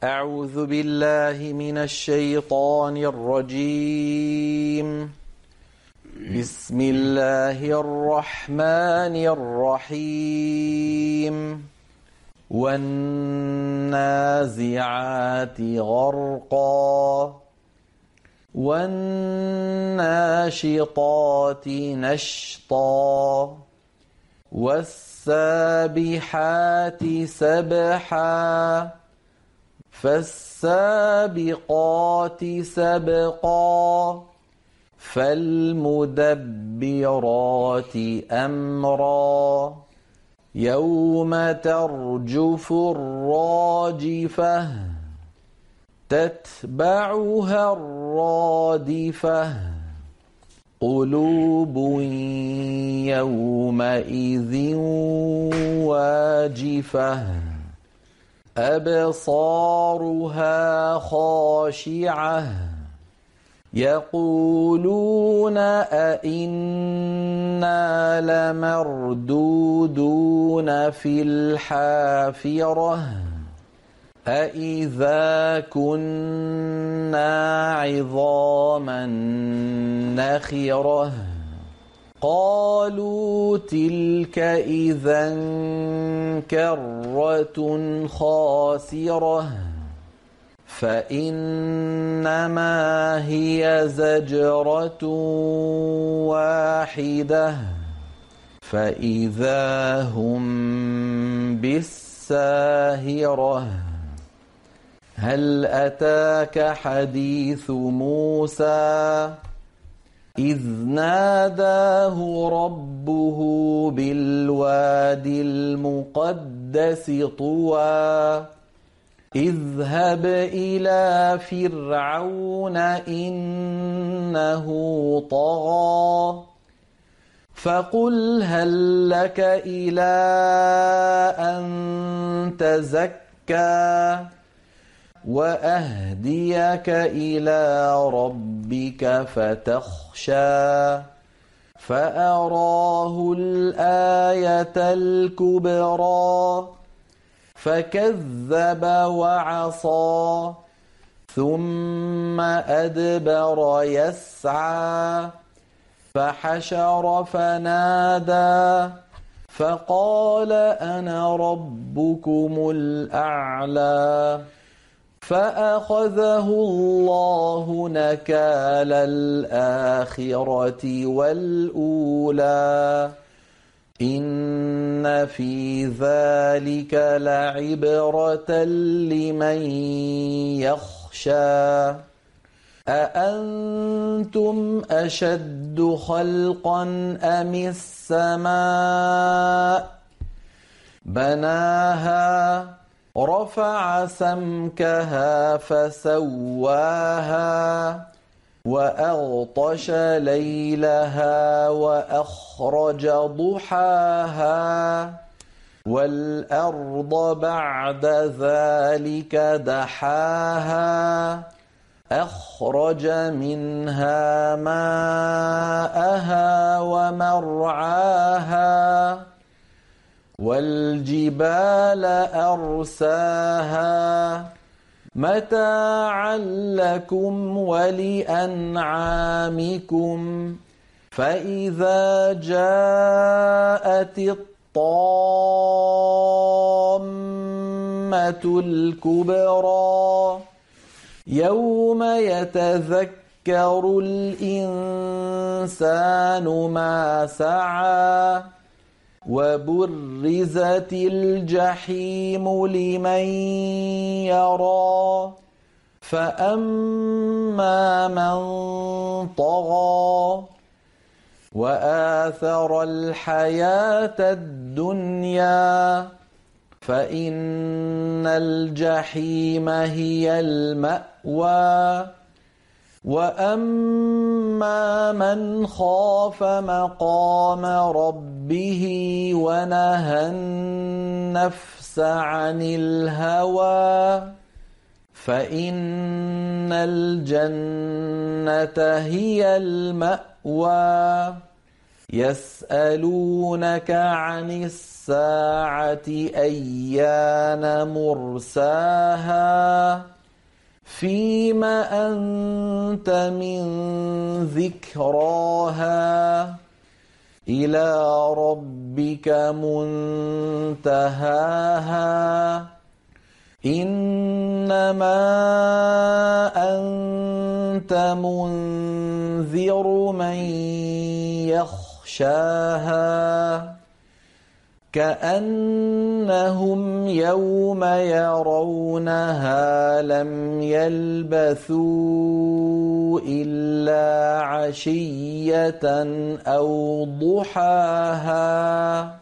أعوذ بالله من الشيطان الرجيم. بسم الله الرحمن الرحيم. والنازعات غرقا والناشطات نشطا والسابحات سبحا فالسابقات سبقا فالمدبرات أمرا يوم ترجف الراجفة تتبعها الرادفة قلوب يومئذ واجفة أبصارها خاشعة يقولون أئنا لمردودون في الحافرة أئذا كنا عظاما نخرة قالوا تلك إذا كرة خاسرة فإنما هي زجرة واحدة فإذا هم بالساهرة هل أتاك حديث موسى إذ ناداه ربه بالواد المقدس طوى اذهب إلى فرعون إنه طغى فقل هل لك إلى أن تزكى وأهديك إلى ربك فتخشى فأراه الآية الكبرى فكذب وعصى ثم أدبر يسعى فحشر فنادى فقال أنا ربكم الأعلى فأخذه الله نكال الآخرة والأولى إن في ذلك لعبرة لمن يخشى أأنتم أشد خلقا أم السماء بناها رفع سمكها فسواها وأغطش ليلها وأخرج ضحاها والأرض بعد ذلك دحاها أخرج منها ماءها ومرعاها والجبال أرساها متاعا لكم ولأنعامكم فإذا جاءت الطامة الكبرى يوم يتذكر الإنسان ما سعى وبرزت الجحيم لمن يرى فأما من طغى وآثر الحياة الدنيا فإن الجحيم هي المأوى وأما من خاف مقام ربه ونهى النفس عن الهوى فإن الجنة هي المأوى يسألونك عن الساعة أيان مرساها فيم أنت من ذكراها إلى ربك منتهاها إنما أنت منذر من يخشاها كأنهم يوم يرونها لم يلبثوا إلا عشية أو ضحاها